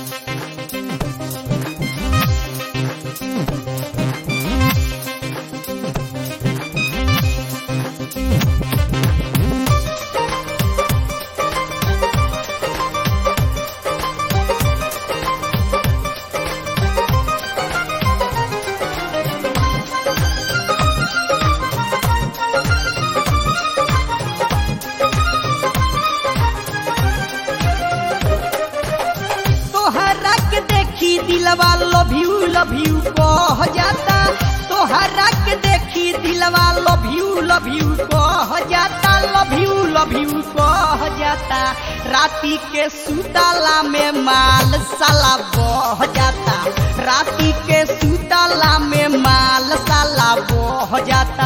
दिलवा love you कह जाता, तोहरा के देखी दिलवा लव यू कह जाता, लव यू कह जाता। राती के सुतला में माल साला बह जाता, राती के सुतला में माल साला बह जाता।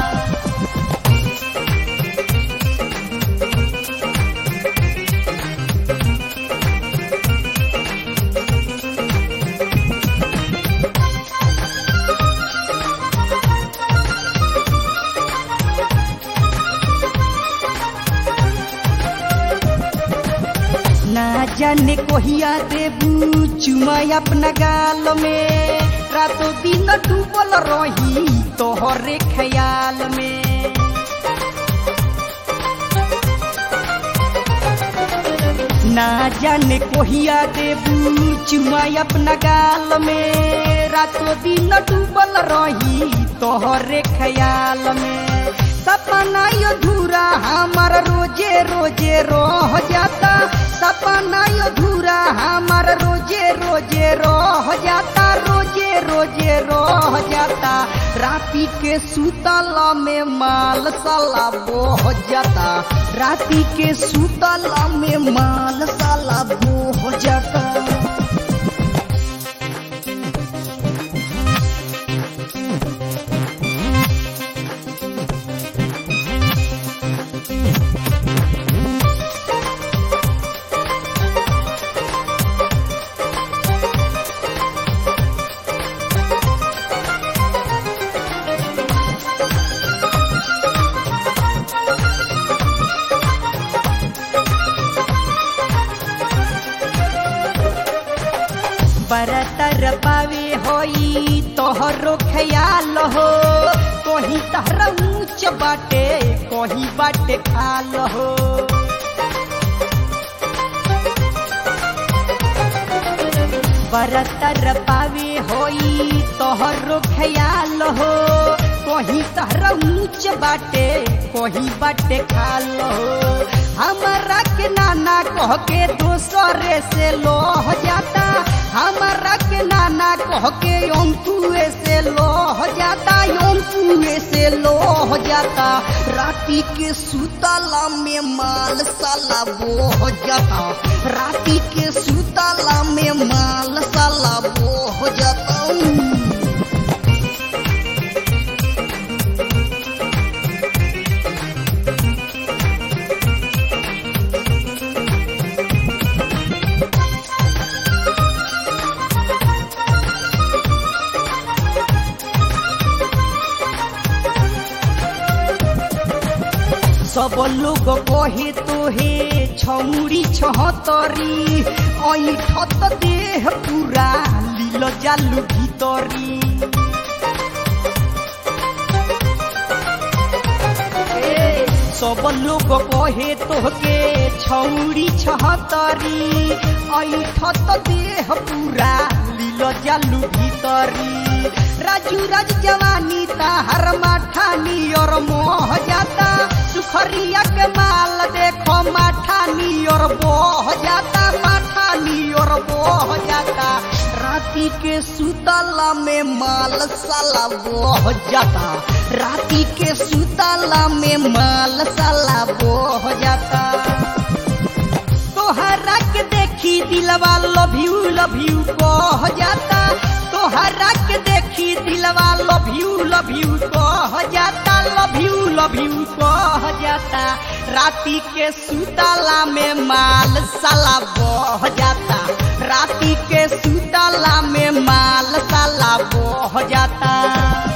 ना जाने कोहिया देबू चुमा अपना गाल में, रातों दिन डूबल रही तोहरे ख्याल में। ना जाने कोहिया देबू चुमा अपना गाल में, रातों दिन डूबल रही तोहरे ख्याल में। सपना अधूरा हमार रोजे रोजे रह जाता, सपना अधूरा हमार रोजे रोजे रह जाता, रोजे रोजे रह जाता। राती के सुतला में माल साला बह जाता, राती के सुतला में माल साला बह जाता। बरतर पावे होई तोहरो ख्याल हो, कहीं तहरा ऊंच बाटे कहीं बाटे खाल हो। बरतर पावे होई तोहरो ख्याल हो, कहीं तहरा ऊंच बाटे कहीं बाटे खाल हो। हमारा के नाना कह के दूसरे से लोह जाता, हमारा के नाना कह के ओंकुए से लोह जाता, ओंकुए से लोह जाता। राती के सुतला में माल साला बोह जाता, राती के सुतला में माल साला बोह जाता। सब लोग कहे तोहे छौरी छहतरी, ऐठत देह पूरा लील जालू भीतरी। सब लोग कहे तोहके छौरी छहतरी, ऐठत देह पूरा लील जालू भीतरी। राजू राज जवानी ताहर माठानी और मोह जाता, सुखरिया के माल देखो माठानी और बोह जाता, माठानी और बोह जाता। राती के सुतला में माल साला बोह जाता, राती के सुतला में माल साला बोह जाता। तोहरा के देखी दिलवा लव यू कह जाता, तोहरा के देखी दिलवा लव यू कह जाता, लव यू कह जाता। राती के सुतला में माल साला बह जाता, राती के सुतला में माल साला बह जाता।